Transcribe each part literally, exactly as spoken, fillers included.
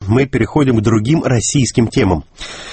мы переходим к другим российским темам.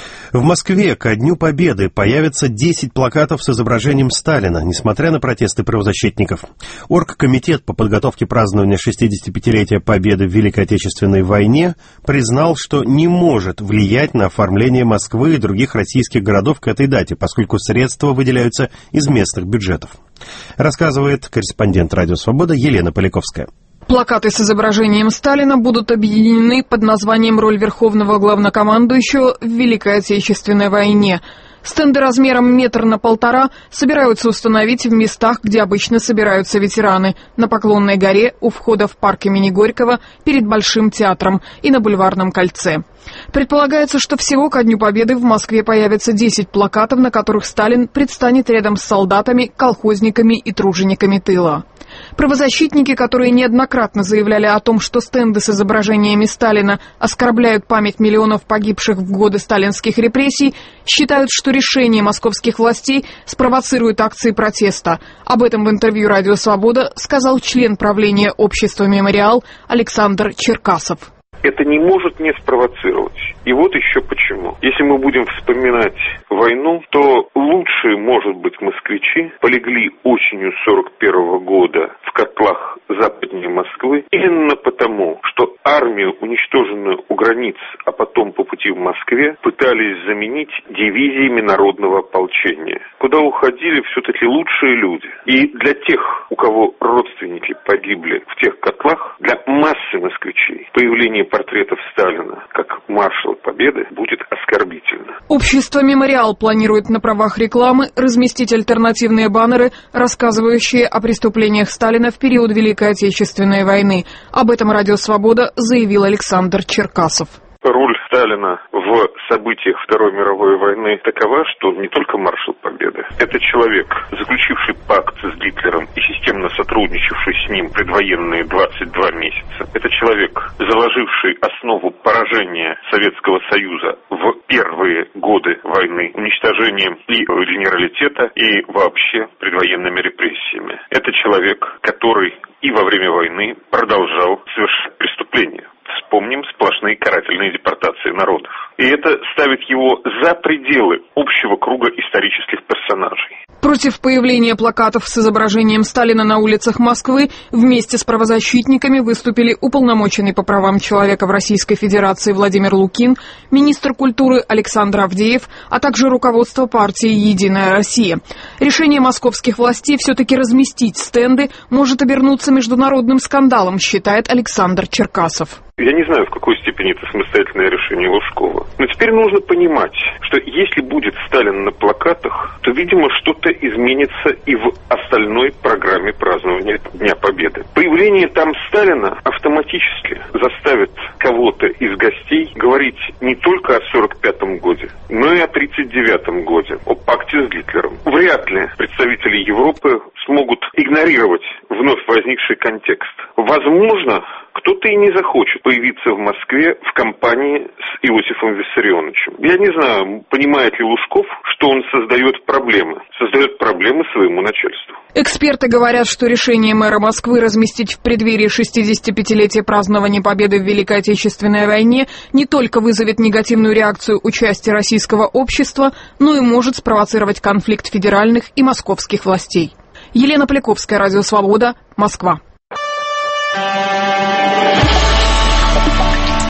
В Москве ко Дню Победы появятся десять плакатов с изображением Сталина, несмотря на протесты правозащитников. Оргкомитет по подготовке празднования шестидесятипятилетия Победы в Великой Отечественной войне признал, что не может влиять на оформление Москвы и других российских городов к этой дате, поскольку средства выделяются из местных бюджетов. Рассказывает корреспондент «Радио Свобода» Елена Поляковская. Плакаты с изображением Сталина будут объединены под названием «Роль Верховного Главнокомандующего в Великой Отечественной войне». Стенды размером метр на полтора собираются установить в местах, где обычно собираются ветераны. На Поклонной горе, у входа в парк имени Горького, перед Большим театром и на Бульварном кольце. Предполагается, что всего ко Дню Победы в Москве появится десять плакатов, на которых Сталин предстанет рядом с солдатами, колхозниками и тружениками тыла. Правозащитники, которые неоднократно заявляли о том, что стенды с изображениями Сталина оскорбляют память миллионов погибших в годы сталинских репрессий, считают, что решение московских властей спровоцирует акции протеста. Об этом в интервью «Радио Свобода» сказал член правления общества «Мемориал» Александр Черкасов. Это не может не спровоцировать. И вот еще почему. Если мы будем вспоминать войну, то лучшие, может быть, москвичи полегли осенью сорок первого года в котлах западнее Москвы именно потому, что армию, уничтоженную у границ, а потом по пути в Москве, пытались заменить дивизиями народного ополчения, куда уходили все-таки лучшие люди. И для тех, у кого родственники погибли в тех котлах, для массы москвичей появление портретов Сталина как маршала Победы будет оскорбительно. Общество «Мемориал» планирует на правах рекламы разместить альтернативные баннеры, рассказывающие о преступлениях Сталина в период Великой Отечественной войны. Об этом «Радио Свобода» заявил Александр Черкасов. Роль Сталина в событиях Второй мировой войны такова, что он не только маршал Победы. Это человек, заключивший пакт с Гитлером и системно сотрудничавший с ним предвоенные двадцать два месяца. Это человек, заложивший основу поражения Советского Союза в первые годы войны уничтожением и генералитета, и вообще предвоенными репрессиями. Это человек, который и во время войны продолжал совершать преступления. Вспомним сплошные карательные депортации народов. И это ставит его за пределы общего круга исторических персонажей. Против появления плакатов с изображением Сталина на улицах Москвы вместе с правозащитниками выступили уполномоченный по правам человека в Российской Федерации Владимир Лукин, министр культуры Александр Авдеев, а также руководство партии «Единая Россия». Решение московских властей все-таки разместить стенды может обернуться международным скандалом, считает Александр Черкасов. Я не знаю, в какой степени это самостоятельное решение Лужкова. Но теперь нужно понимать, что если будет Сталин на плакатах, то, видимо, что-то изменится и в остальной программе празднования Дня Победы. Появление там Сталина автоматически заставит кого-то из гостей говорить не только о сорок пятом годе, но и о тридцать девятом годе, о пакте с Гитлером. Вряд ли представители Европы смогут игнорировать вновь возникший контекст. Возможно, кто-то и не захочет появиться в Москве в компании с Иосифом Виссарионовичем. Я не знаю, понимает ли Лужков, что он создает проблемы. Создает проблемы своему начальству. Эксперты говорят, что решение мэра Москвы разместить в преддверии шестидесятипятилетия празднования Победы в Великой Отечественной войне не только вызовет негативную реакцию у части российского общества, но и может спровоцировать конфликт федеральных и московских властей. Елена Поляковская, «Радио Свобода», Москва.